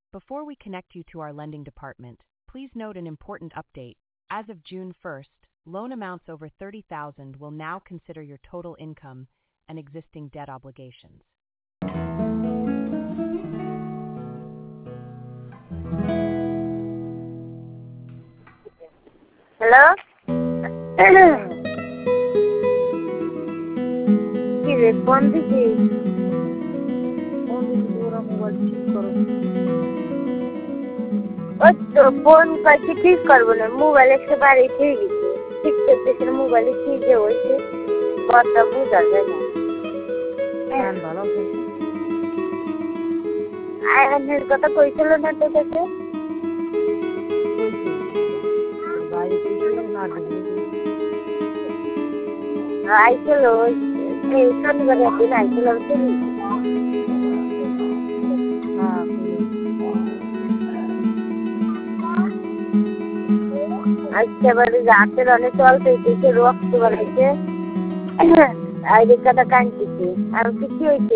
Before we connect you to our lending department, please note an important update. As of June 1st, loan amounts over $30,000 will now consider your total income and existing debt obligations. Hello? কি রে phone দিছিস? ওই তো phone পাইছি ঠিক করবো না, mobile একেবারে ঠিক গেছে, ঠিক করতেছে না, মোবাইলে কি যে হয়েছে কথা বোঝা যায় না। আয়নের কথা কইছিল না তোর কাছে? আইছিল এই শনিবার একদিন আইছিল একেবারে রাতের অনেক জল পেয়েছে, রক্ত বানাইছে, আইডির কথা কাঁদতেছে। আর কি হয়েছে?